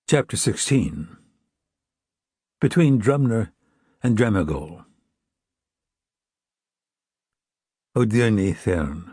Chapter 16. Between Drumner and Dremagol. Odyrni Thern.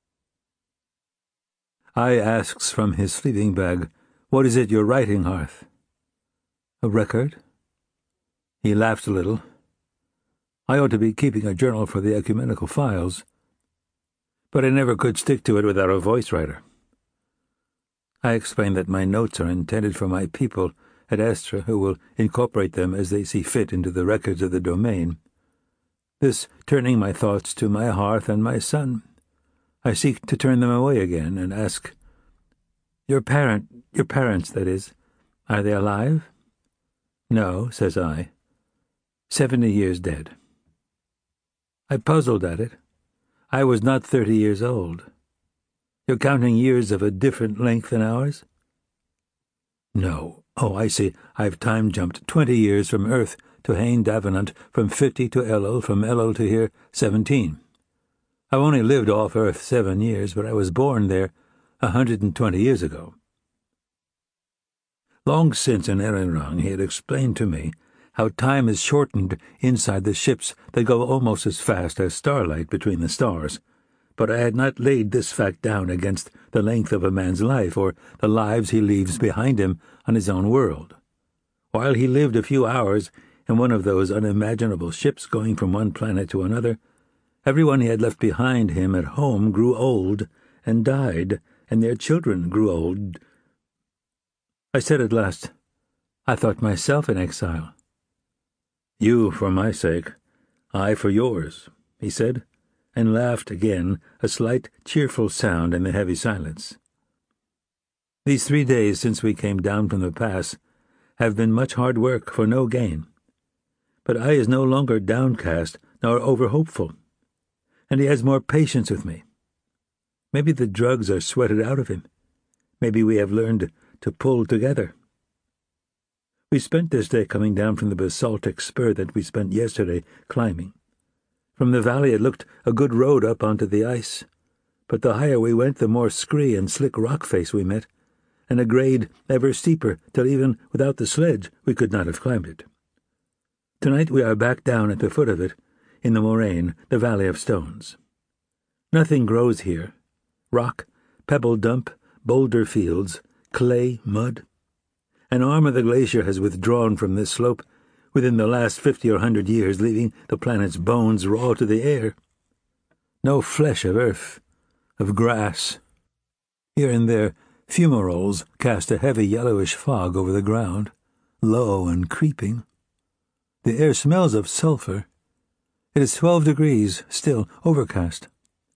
I asks from his sleeping bag, "What is it you're writing, Hearth?" "A record." He laughed a little. I ought to be keeping a journal for the ecumenical files, but I never could stick to it without a voice writer. I explain that my notes are intended for my people at Estra, who will incorporate them as they see fit into the records of the domain. This turning my thoughts to my hearth and my son, I seek to turn them away again and ask, your parents, that is, are they alive?" "No," says I. 70 years dead." I puzzled at it. I was not 30 years old. "You're counting years of a different length than ours?" "No. Oh, I see. I've time-jumped 20 years from Earth to Hain Davenant, from 50 to Elul, from Elul to here, 17. I've only lived off Earth 7 years, but I was born there 120 years ago." Long since in Erenrang he had explained to me how time is shortened inside the ships that go almost as fast as starlight between the stars, but I had not laid this fact down against the length of a man's life or the lives he leaves behind him on his own world. While he lived a few hours in one of those unimaginable ships going from one planet to another, everyone he had left behind him at home grew old and died, and their children grew old. I said at last, "I thought myself in exile." "You for my sake, I for yours," he said, and laughed again, a slight, cheerful sound in the heavy silence. "These 3 days since we came down from the pass have been much hard work for no gain. But I is no longer downcast nor over-hopeful, and he has more patience with me. Maybe the drugs are sweated out of him. Maybe we have learned to pull together. We spent this day coming down from the basaltic spur that we spent yesterday climbing. From the valley it looked a good road up onto the ice, but the higher we went the more scree and slick rock face we met, and a grade ever steeper till even without the sledge we could not have climbed it. Tonight we are back down at the foot of it, in the moraine, the Valley of Stones. Nothing grows here. Rock, pebble dump, boulder fields, clay, mud. An arm of the glacier has withdrawn from this slope within the last 50 or 100 years, leaving the planet's bones raw to the air. No flesh of earth, of grass. Here and there, fumaroles cast a heavy yellowish fog over the ground, low and creeping. The air smells of sulphur. It is 12 degrees, still overcast.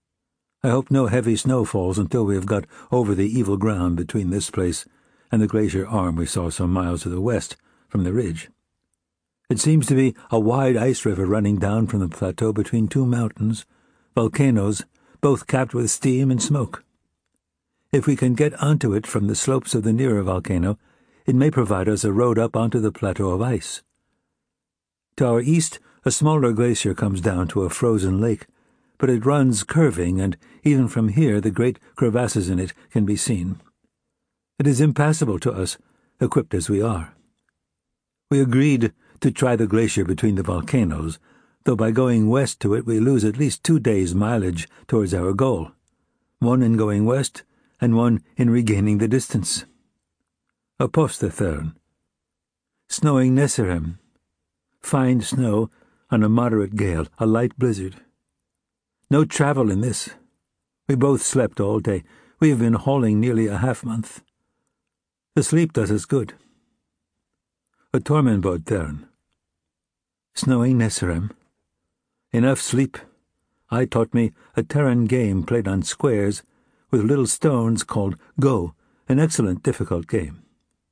I hope no heavy snow falls until we have got over the evil ground between this place and the glacier arm we saw some miles to the west from the ridge. It seems to be a wide ice river running down from the plateau between 2 mountains, volcanoes, both capped with steam and smoke. If we can get onto it from the slopes of the nearer volcano, it may provide us a road up onto the plateau of ice. To our east, a smaller glacier comes down to a frozen lake, but it runs curving, and even from here the great crevasses in it can be seen. It is impassable to us, equipped as we are. We agreed to try the glacier between the volcanoes, though by going west to it we lose at least 2 days' mileage towards our goal, one in going west and one in regaining the distance. Apostathern. Snowing Nesserem. Fine snow on a moderate gale, a light blizzard. No travel in this. We both slept all day. We have been hauling nearly a half-month. The sleep does us good. A Tormenbod Thern. Snowing Nesserem. Enough sleep. I taught me a Terran game played on squares with little stones called Go, an excellent difficult game.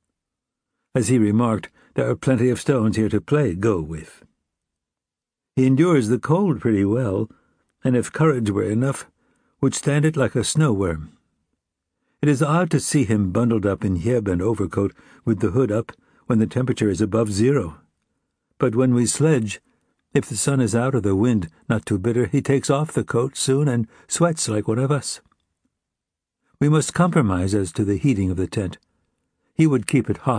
As he remarked, there are plenty of stones here to play Go with. He endures the cold pretty well, and if courage were enough, would stand it like a snow-worm. It is odd to see him bundled up in yeb and overcoat with the hood up when the temperature is above 0. But when we sledge, if the sun is out or the wind not too bitter, he takes off the coat soon and sweats like one of us. We must compromise as to the heating of the tent. He would keep it hot,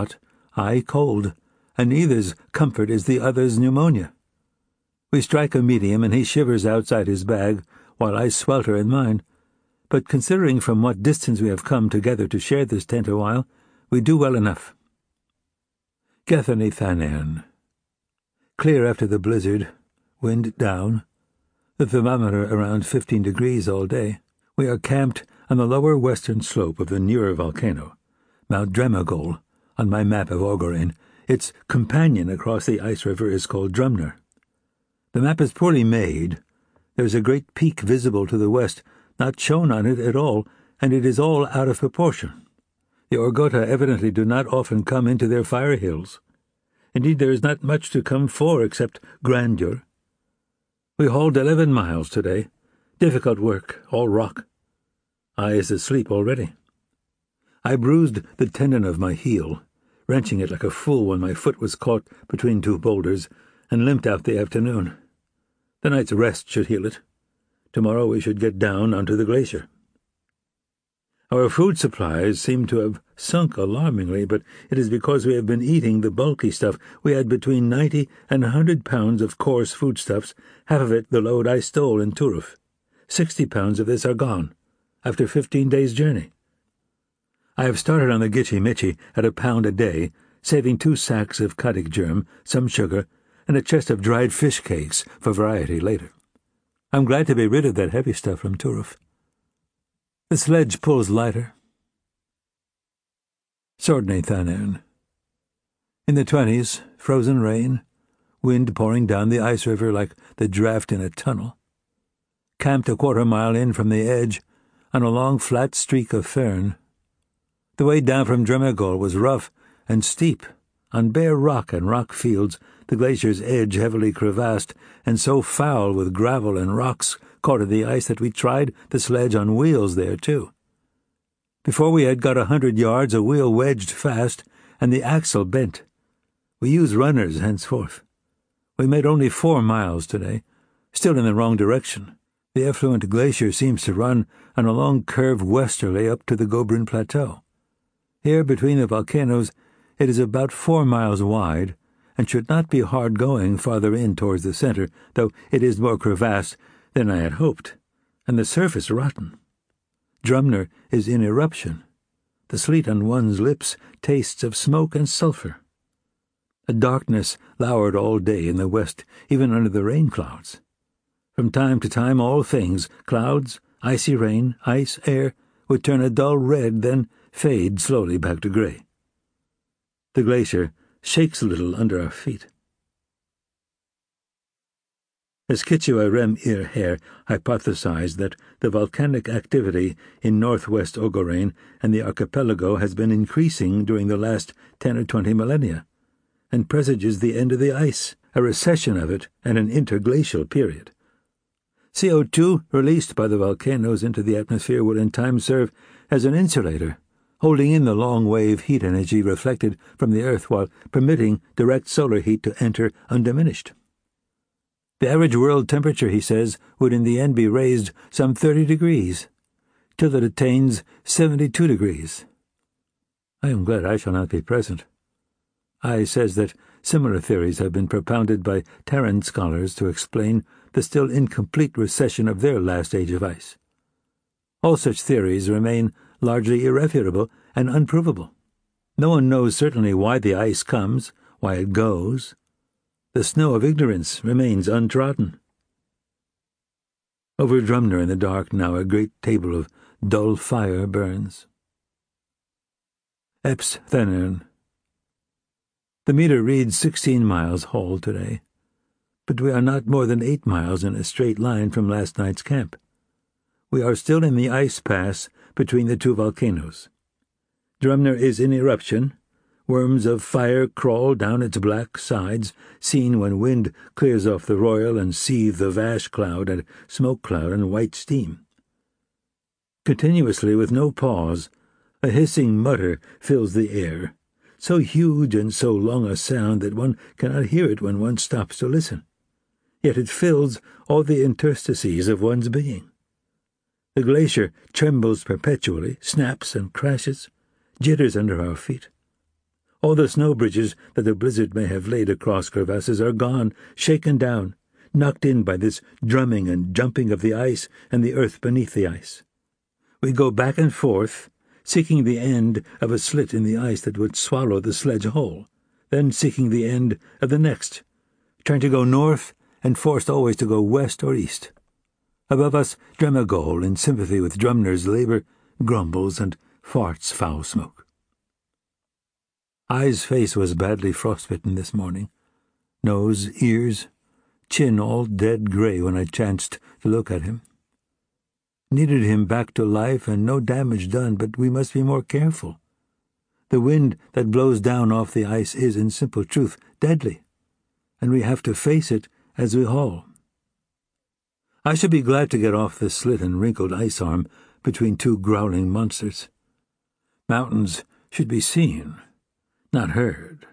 I cold, and neither's comfort is the other's pneumonia. We strike a medium, and he shivers outside his bag, while I swelter in mine. But considering from what distance we have come together to share this tent a while, we do well enough. Gethany Thanern. Clear after the blizzard, wind down, the thermometer around 15 degrees all day. We are camped on the lower western slope of the newer volcano, Mount Dremagol, on my map of Augherain. Its companion across the ice river is called Drumner. The map is poorly made. There is a great peak visible to the west, not shown on it at all, and it is all out of proportion. The Orgota evidently do not often come into their fire hills. Indeed, there is not much to come for except grandeur. We hauled 11 miles today. Difficult work, all rock. I is asleep already. I bruised the tendon of my heel, wrenching it like a fool when my foot was caught between two boulders, and limped out the afternoon. The night's rest should heal it. Tomorrow we should get down onto the glacier. Our food supplies seem to have sunk alarmingly, but it is because we have been eating the bulky stuff. We had between 90 and 100 pounds of coarse foodstuffs, half of it the load I stole in Turuf. 60 pounds of this are gone, after 15 days' journey. I have started on the Gitchi Mitchi at £1 a day, saving 2 sacks of kadik germ, some sugar, and a chest of dried fish cakes for variety later. I'm glad to be rid of that heavy stuff from Turuf. The sledge pulls lighter. Sordney Thanern. In the 20s, frozen rain, wind pouring down the ice river like the draft in a tunnel. Camped a quarter mile in from the edge, on a long flat streak of fern. The way down from Dremagol was rough and steep, on bare rock and rock fields, the glacier's edge heavily crevassed, and so foul with gravel and rocks caught in the ice that we tried the sledge on wheels there, too. Before we had got 100 yards, a wheel wedged fast, and the axle bent. We use runners henceforth. We made only 4 miles today, still in the wrong direction. The effluent glacier seems to run on a long curve westerly up to the Gobrin Plateau. Here, between the volcanoes, it is about 4 miles wide, and should not be hard going farther in towards the center, though it is more crevassed than I had hoped, and the surface rotten. Drumner is in eruption. The sleet on one's lips tastes of smoke and sulphur. A darkness lowered all day in the west, even under the rain clouds. From time to time all things, clouds, icy rain, ice, air, would turn a dull red, then fade slowly back to grey. The glacier shakes a little under our feet. As Kichwa Rem Ir Her hypothesized that the volcanic activity in northwest Augherain and the archipelago has been increasing during the last 10 or 20 millennia, and presages the end of the ice, a recession of it, and an interglacial period. CO2 released by the volcanoes into the atmosphere will in time serve as an insulator, holding in the long-wave heat energy reflected from the Earth while permitting direct solar heat to enter undiminished. The average world temperature, he says, would in the end be raised some 30 degrees, till it attains 72 degrees. I am glad I shall not be present. I says that similar theories have been propounded by Terran scholars to explain the still incomplete recession of their last age of ice. All such theories remain largely irrefutable and unprovable. No one knows certainly why the ice comes, why it goes. The snow of ignorance remains untrodden. Over Drumner in the dark now a great table of dull fire burns. Eps Thanern. The meter reads 16 miles hauled today, but we are not more than 8 miles in a straight line from last night's camp. We are still in the ice pass between the 2 volcanoes. Drumner is in eruption. Worms of fire crawl down its black sides, seen when wind clears off the royal and seethe the ash cloud and smoke cloud and white steam. Continuously, with no pause, a hissing mutter fills the air, so huge and so long a sound that one cannot hear it when one stops to listen. Yet it fills all the interstices of one's being. The glacier trembles perpetually, snaps and crashes, jitters under our feet. All the snow bridges that the blizzard may have laid across crevasses are gone, shaken down, knocked in by this drumming and jumping of the ice and the earth beneath the ice. We go back and forth, seeking the end of a slit in the ice that would swallow the sledge whole, then seeking the end of the next, trying to go north and forced always to go west or east. Above us, Dremagol, in sympathy with Drumner's labour, grumbles and farts foul smoke. I's face was badly frostbitten this morning. Nose, ears, chin all dead grey when I chanced to look at him. Needed him back to life and no damage done, but we must be more careful. The wind that blows down off the ice is, in simple truth, deadly, and we have to face it as we haul. I should be glad to get off the slit and wrinkled ice arm between two growling monsters. Mountains should be seen, not heard.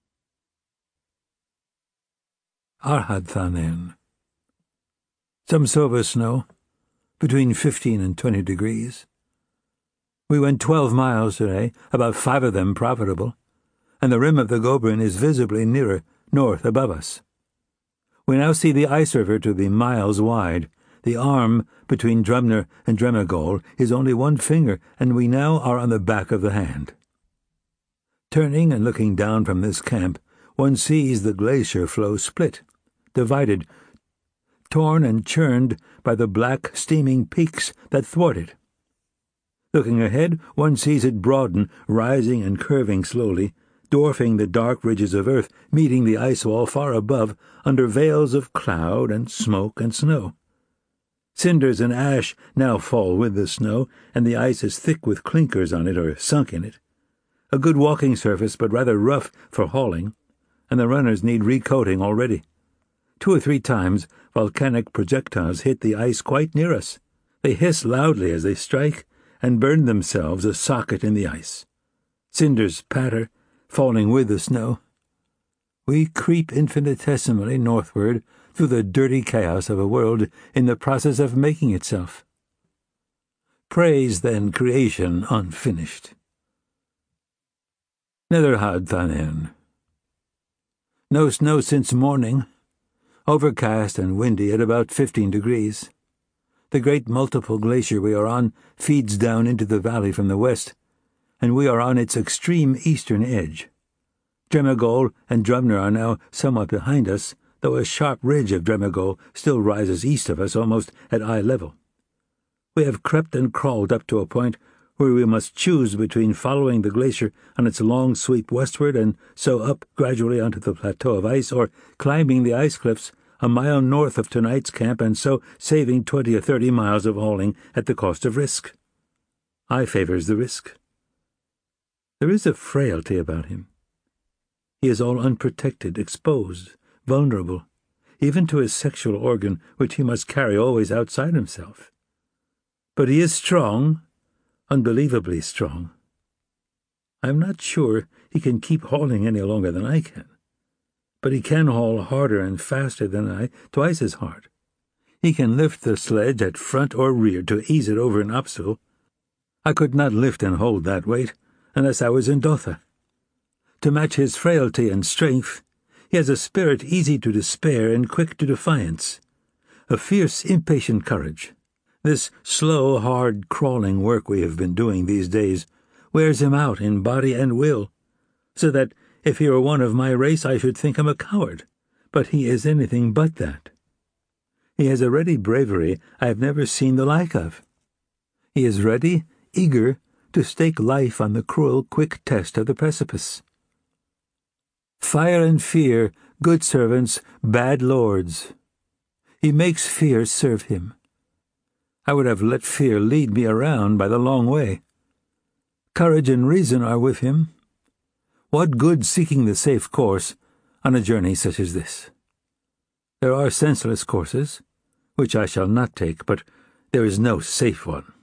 Arhadthanen. Some silver snow, between 15 and 20 degrees. We went 12 miles today, about 5 of them profitable, and the rim of the Gobrin is visibly nearer, north above us. We now see the ice river to be miles wide. The arm between Drumner and Dremagol is only 1 finger, and we now are on the back of the hand. Turning and looking down from this camp, one sees the glacier flow split, divided, torn and churned by the black, steaming peaks that thwart it. Looking ahead, one sees it broaden, rising and curving slowly, dwarfing the dark ridges of earth, meeting the ice wall far above, under veils of cloud and smoke and snow. Cinders and ash now fall with the snow, and the ice is thick with clinkers on it or sunk in it. A good walking surface, but rather rough for hauling, and the runners need recoating already. 2 or 3 times volcanic projectiles hit the ice quite near us. They hiss loudly as they strike, and burn themselves a socket in the ice. Cinders patter, falling with the snow. We creep infinitesimally northward through the dirty chaos of a world in the process of making itself. Praise, then, creation unfinished. Netherhadthanen. No snow since morning. Overcast and windy at about 15 degrees. The great multiple glacier we are on feeds down into the valley from the west, and we are on its extreme eastern edge. Dremagol and Drumner are now somewhat behind us, though a sharp ridge of Dremagol still rises east of us, almost at eye level. We have crept and crawled up to a point where we must choose between following the glacier on its long sweep westward and so up gradually onto the plateau of ice, or climbing the ice cliffs a mile north of tonight's camp and so saving 20 or 30 miles of hauling at the cost of risk. I favors the risk. There is a frailty about him. He is all unprotected, exposed, vulnerable, even to his sexual organ, which he must carry always outside himself. But he is strong, unbelievably strong. I am not sure he can keep hauling any longer than I can, but he can haul harder and faster than I, twice as hard. He can lift the sledge at front or rear to ease it over an obstacle. I could not lift and hold that weight unless I was in Dotha. To match his frailty and strength, he has a spirit easy to despair and quick to defiance, a fierce, impatient courage. This slow, hard, crawling work we have been doing these days wears him out in body and will, so that if he were one of my race I should think him a coward, but he is anything but that. He has a ready bravery I have never seen the like of. He is ready, eager, to stake life on the cruel, quick test of the precipice. Fire and fear, good servants, bad lords. He makes fear serve him. I would have let fear lead me around by the long way. Courage and reason are with him. What good seeking the safe course on a journey such as this? There are senseless courses, which I shall not take, but there is no safe one.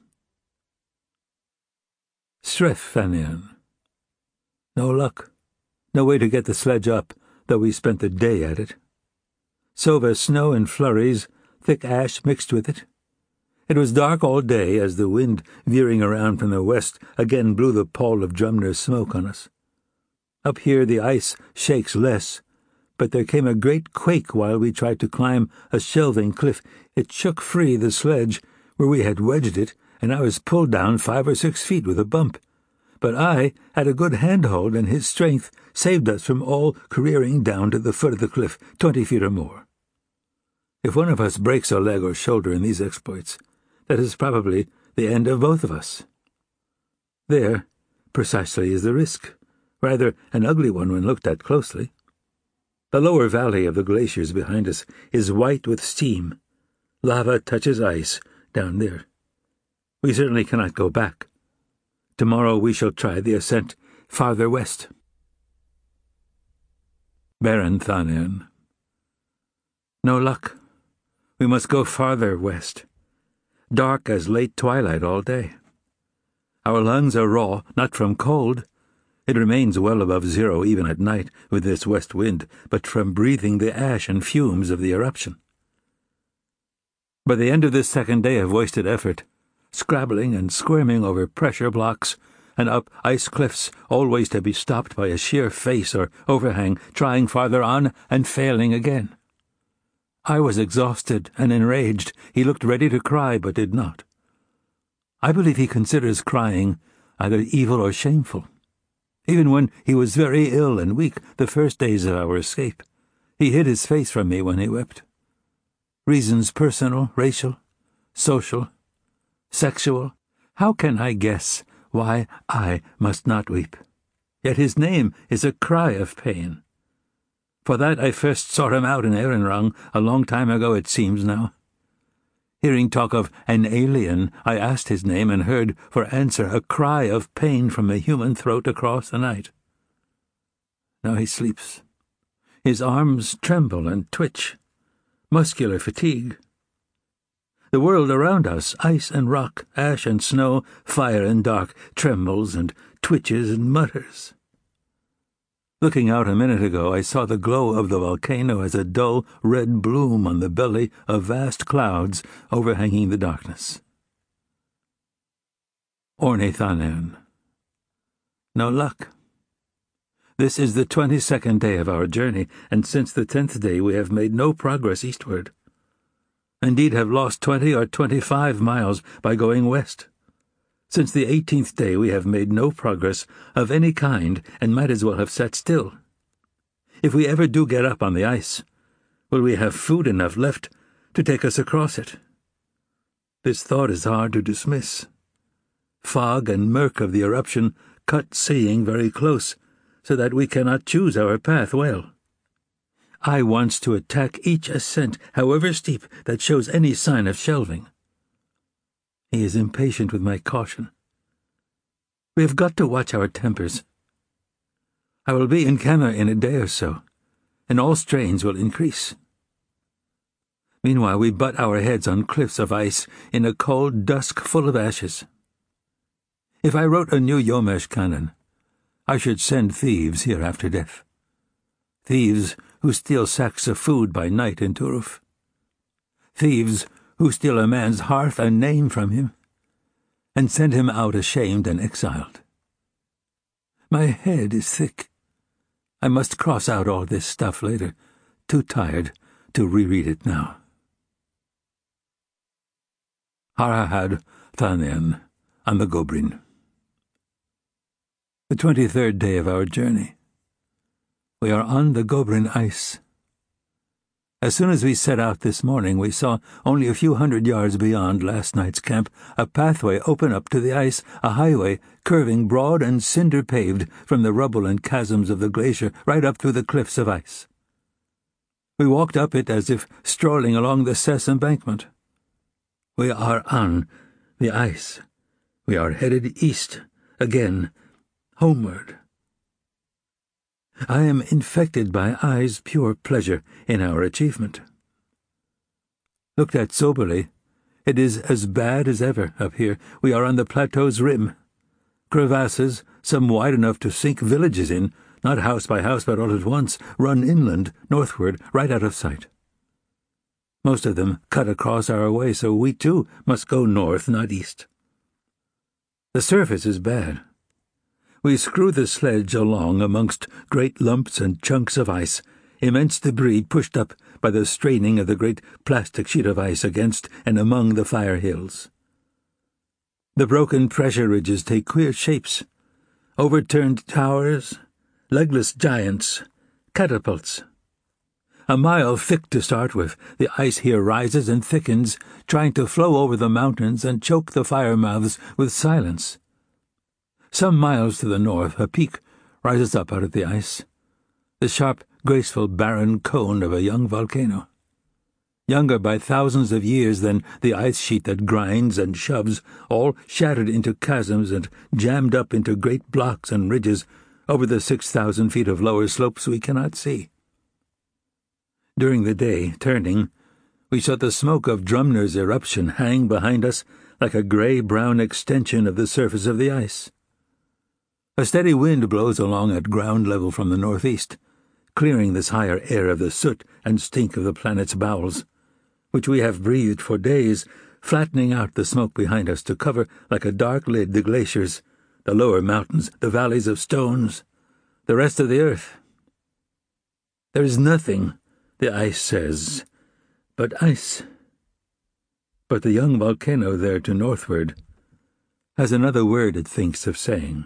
Sreffanen. No luck. No way to get the sledge up, though we spent the day at it. Sova snow and flurries, thick ash mixed with it. It was dark all day as the wind, veering around from the west, again blew the pall of Drumner's smoke on us. Up here the ice shakes less, but there came a great quake while we tried to climb a shelving cliff. It shook free the sledge where we had wedged it, and I was pulled down 5 or 6 feet with a bump. But I had a good handhold, and his strength saved us from all careering down to the foot of the cliff, 20 feet or more. If one of us breaks a leg or shoulder in these exploits, that is probably the end of both of us. There, precisely, is the risk, rather an ugly one when looked at closely. The lower valley of the glaciers behind us is white with steam. Lava touches ice down there. We certainly cannot go back. Tomorrow we shall try the ascent farther west. Baron Thanern. No luck. We must go farther west. Dark as late twilight all day. Our lungs are raw, not from cold. It remains well above zero even at night with this west wind, but from breathing the ash and fumes of the eruption. By the end of this second day of wasted effort, scrabbling and squirming over pressure blocks and up ice cliffs, always to be stopped by a sheer face or overhang, trying farther on and failing again. I was exhausted and enraged. He looked ready to cry, but did not. I believe he considers crying either evil or shameful. Even when he was very ill and weak the first days of our escape, he hid his face from me when he wept. Reasons personal, racial, social, sexual. How can I guess why I must not weep? Yet his name is a cry of pain. For that I first sought him out in Ehrenrang, a long time ago it seems now. Hearing talk of an alien, I asked his name and heard for answer a cry of pain from a human throat across the night. Now he sleeps. His arms tremble and twitch. Muscular fatigue. The world around us, ice and rock, ash and snow, fire and dark, trembles and twitches and mutters. Looking out a minute ago, I saw the glow of the volcano as a dull red bloom on the belly of vast clouds overhanging the darkness. Orne Thanern. No luck. This is the 22nd day of our journey, and since the 10th day we have made no progress eastward. Indeed, have lost 20 or 25 miles by going west. Since the 18th day we have made no progress of any kind and might as well have sat still. If we ever do get up on the ice, will we have food enough left to take us across it? This thought is hard to dismiss. Fog and murk of the eruption cut seeing very close, so that we cannot choose our path well. I wants to attack each ascent, however steep, that shows any sign of shelving. He is impatient with my caution. We have got to watch our tempers. I will be in Kenner in a day or so, and all strains will increase. Meanwhile we butt our heads on cliffs of ice in a cold dusk full of ashes. If I wrote a new Yomesh canon, I should send thieves here after death. Thieves who steal sacks of food by night in Turuf. Thieves who steal a man's hearth and name from him, and send him out ashamed and exiled. My head is thick. I must cross out all this stuff later, too tired to reread it now. Harahad Thanern on the Gobrin. The 23rd day of our journey. We are on the Gobrin ice. As soon as we set out this morning, we saw, only a few hundred yards beyond last night's camp, a pathway open up to the ice, a highway curving broad and cinder-paved from the rubble and chasms of the glacier right up through the cliffs of ice. We walked up it as if strolling along the Sess embankment. We are on the ice. We are headed east, again, homeward. I am infected by eyes' pure pleasure in our achievement. Looked at soberly, it is as bad as ever up here. We are on the plateau's rim. Crevasses, some wide enough to sink villages in, not house by house but all at once, run inland, northward, right out of sight. Most of them cut across our way, so we too must go north, not east. The surface is bad. We screw the sledge along amongst great lumps and chunks of ice, immense debris pushed up by the straining of the great plastic sheet of ice against and among the fire hills. The broken pressure ridges take queer shapes: overturned towers, legless giants, catapults. A mile thick to start with, the ice here rises and thickens, trying to flow over the mountains and choke the fire mouths with silence. Some miles to the north, a peak rises up out of the ice, the sharp, graceful, barren cone of a young volcano. Younger by thousands of years than the ice sheet that grinds and shoves, all shattered into chasms and jammed up into great blocks and ridges over the 6,000 feet of lower slopes we cannot see. During the day, turning, we saw the smoke of Drumner's eruption hang behind us like a grey-brown extension of the surface of the ice. A steady wind blows along at ground level from the northeast, clearing this higher air of the soot and stink of the planet's bowels, which we have breathed for days, flattening out the smoke behind us to cover like a dark lid the glaciers, the lower mountains, the valleys of stones, the rest of the earth. There is nothing, the ice says, but ice. But the young volcano there to northward has another word it thinks of saying.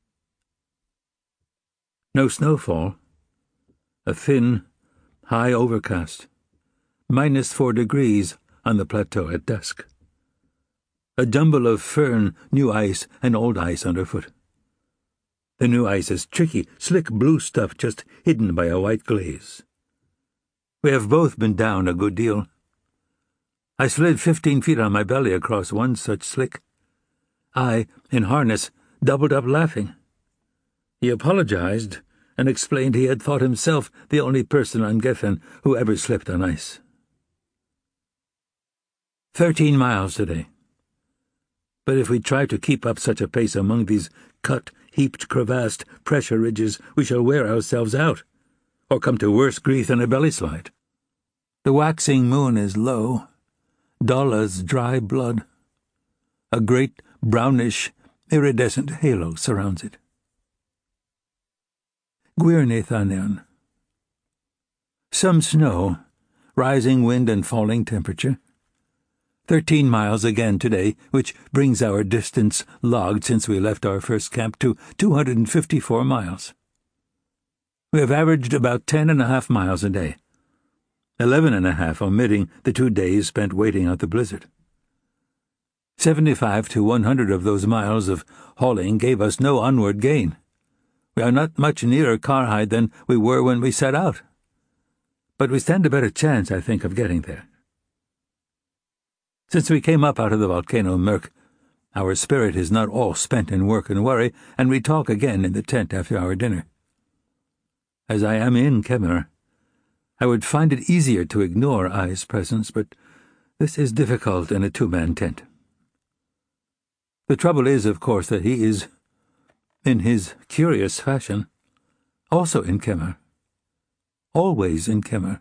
No snowfall. A thin, high overcast. -4 degrees on the plateau at dusk. A jumble of fern, new ice, and old ice underfoot. The new ice is tricky, slick blue stuff just hidden by a white glaze. We have both been down a good deal. I slid 15 feet on my belly across one such slick. I, in harness, doubled up laughing. He apologized and explained he had thought himself the only person on Gethin who ever slipped on ice. 13 miles today. But if we try to keep up such a pace among these cut, heaped, crevassed pressure ridges, we shall wear ourselves out, or come to worse grief than a belly slide. The waxing moon is low, dull as dry blood. A great, brownish, iridescent halo surrounds it. Gwirnathanion. Some snow, rising wind and falling temperature. 13 miles again today, which brings our distance logged since we left our first camp to 254 miles. We have averaged about 10.5 miles a day, 11.5 omitting the 2 days spent waiting out the blizzard. 75 to 100 of those miles of hauling gave us no onward gain. We are not much nearer Karhide than we were when we set out. But we stand a better chance, I think, of getting there. Since we came up out of the volcano murk, our spirit is not all spent in work and worry, and we talk again in the tent after our dinner. As I am in Kemmer, I would find it easier to ignore Ai's presence, but this is difficult in a two-man tent. The trouble is, of course, that he is, in his curious fashion, also in Kemmer. Always in Kemmer.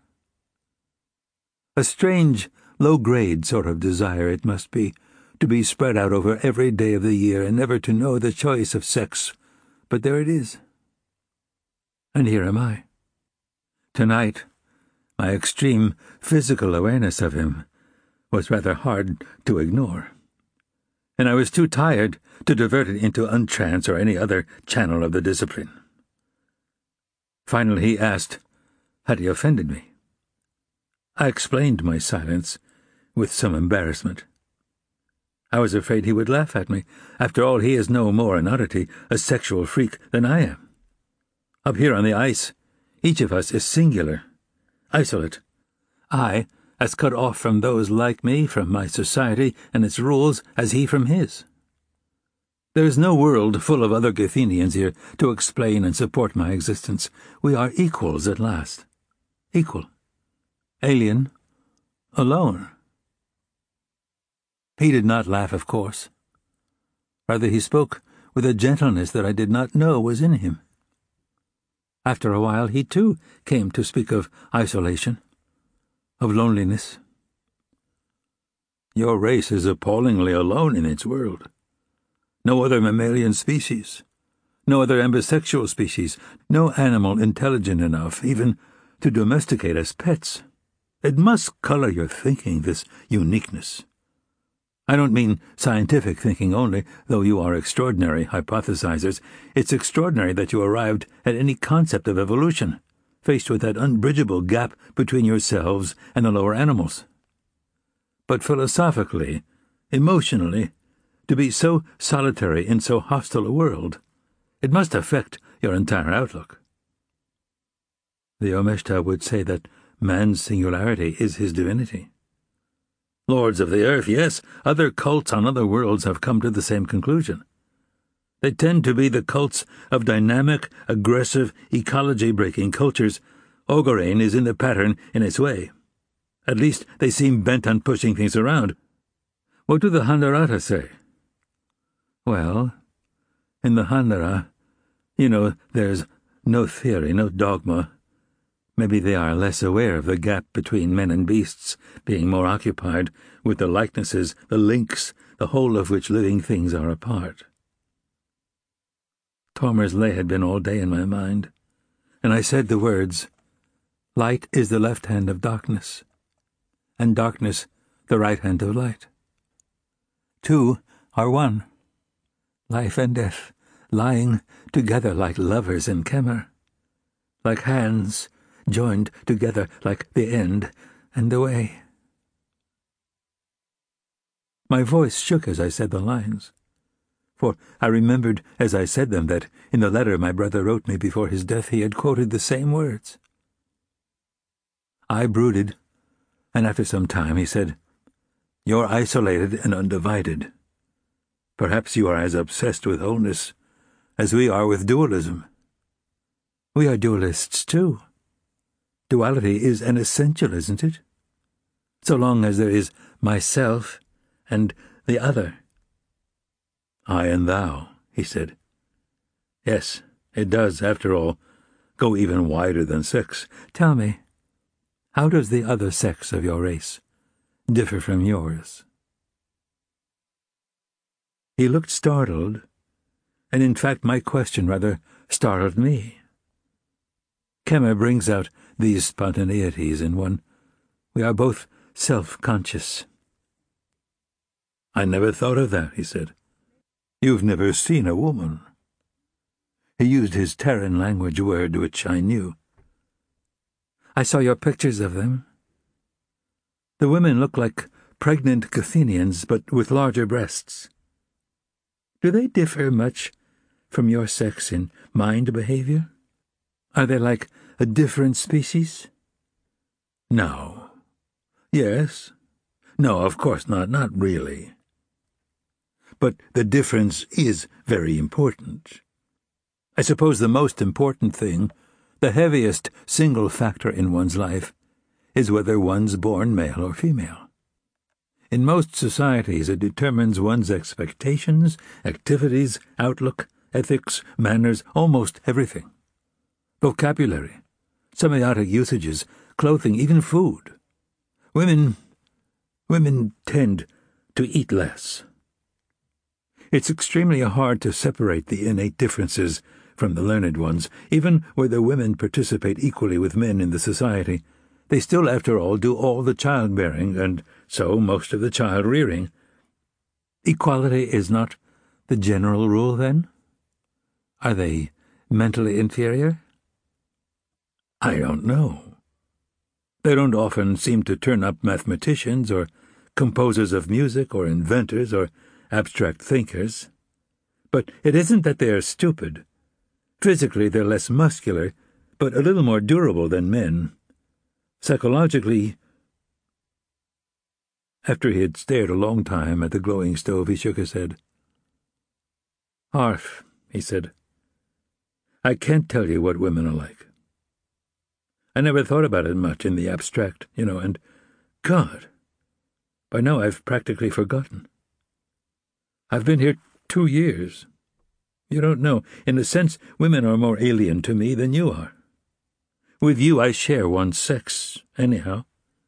A strange, low-grade sort of desire it must be, to be spread out over every day of the year and never to know the choice of sex, but there it is. And here am I. Tonight, my extreme physical awareness of him was rather hard to ignore, and I was too tired to divert it into untrance or any other channel of the discipline. Finally he asked, had he offended me? I explained my silence with some embarrassment. I was afraid he would laugh at me. After all, he is no more an oddity, a sexual freak, than I am. Up here on the ice, each of us is singular, isolate. I, as cut off from those like me, from my society and its rules, as he from his. There is no world full of other Gethenians here to explain and support my existence. We are equals at last. Equal. Alien. Alone. He did not laugh, of course. Rather, he spoke with a gentleness that I did not know was in him. After a while, he too came to speak of isolation, of loneliness. Your race is appallingly alone in its world. No other mammalian species, No other ambisexual species, no animal intelligent enough even to domesticate as pets. It must color your thinking, this uniqueness. I don't mean scientific thinking only, though you are extraordinary hypothesizers. It's extraordinary that you arrived at any concept of evolution, faced with that unbridgeable gap between yourselves and the lower animals. But philosophically, emotionally, to be so solitary in so hostile a world, it must affect your entire outlook. The Omeshta would say that man's singularity is his divinity. Lords of the earth, yes, other cults on other worlds have come to the same conclusion. They tend to be the cults of dynamic, aggressive, ecology-breaking cultures. Ogorane is in the pattern in its way. At least they seem bent on pushing things around. What do the Handarata say? Well, in the Handara, there's no theory, no dogma. Maybe they are less aware of the gap between men and beasts, being more occupied with the likenesses, the links, the whole of which living things are a part. Tormer's lay had been all day in my mind, and I said the words, "Light is the left hand of darkness, and darkness the right hand of light. Two are one, life and death, lying together like lovers in Kemer, like hands joined together like the end and the way." My voice shook as I said the lines, for I remembered as I said them that in the letter my brother wrote me before his death he had quoted the same words. I brooded, and after some time he said, "You're isolated and undivided. Perhaps you are as obsessed with wholeness as we are with dualism." "We are dualists, too. Duality is an essential, isn't it? So long as there is myself and the other." "I and thou," he said. "Yes, it does, after all, go even wider than sex. Tell me, how does the other sex of your race differ from yours?" He looked startled, and in fact my question rather startled me. Kemer brings out these spontaneities in one. We are both self-conscious. "I never thought of that," he said. "You've never seen a woman." He used his Terran language word, which I knew. "I saw your pictures of them. The women look like pregnant Gathenians, but with larger breasts. Do they differ much from your sex in mind behavior? Are they like a different species?" "No. Yes. No, of course not really. But the difference is very important. I suppose the most important thing, the heaviest single factor in one's life, is whether one's born male or female. In most societies it determines one's expectations, activities, outlook, ethics, manners, almost everything. Vocabulary, semiotic usages, clothing, even food. Women tend to eat less. It's extremely hard to separate the innate differences from the learned ones. Even where the women participate equally with men in the society, they still, after all, do all the childbearing, and so most of the child-rearing. Equality is not the general rule, then? Are they mentally inferior? I don't know. They don't often seem to turn up mathematicians or composers of music or inventors or abstract thinkers. But it isn't that they are stupid. Physically they're less muscular, but a little more durable than men. Psychologically— After he had stared a long time at the glowing stove, he shook his head. "Arf," he said, "I can't tell you what women are like. I never thought about it much in the abstract, and, God, by now I've practically forgotten. I've been here 2 years. You don't know. In a sense, women are more alien to me than you are. With you I share one sex, anyhow."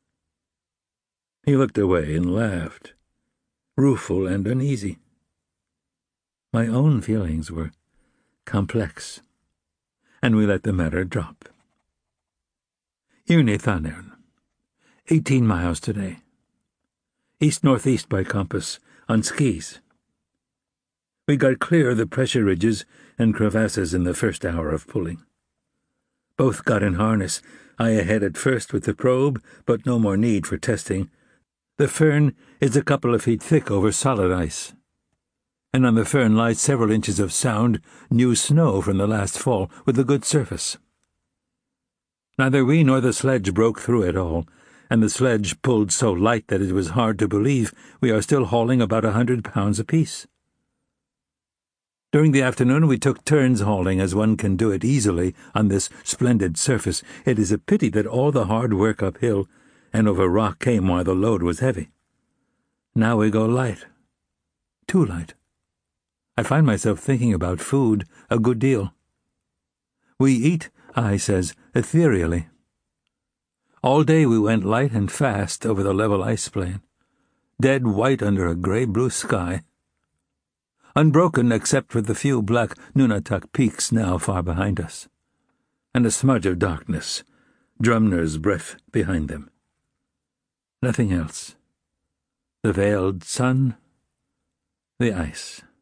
He looked away and laughed, rueful and uneasy. My own feelings were complex, and we let the matter drop. Irnithanern, 18 miles today. East-northeast by compass, on skis. We got clear of the pressure ridges and crevasses in the first hour of pulling. Both got in harness, I ahead at first with the probe, but no more need for testing. The firn is a couple of feet thick over solid ice, and on the firn lies several inches of sound, new snow from the last fall, with a good surface. Neither we nor the sledge broke through it all, and the sledge pulled so light that it was hard to believe we are still hauling about 100 pounds apiece. During the afternoon we took turns hauling, as one can do it easily on this splendid surface. It is a pity that all the hard work uphill and over rock came while the load was heavy. Now we go light. Too light. I find myself thinking about food a good deal. We eat, I says, ethereally. All day we went light and fast over the level ice plain, dead white under a grey-blue sky. Unbroken except for the few black Nunatak peaks now far behind us, and a smudge of darkness, Drumner's breath behind them. Nothing else. The veiled sun, the ice.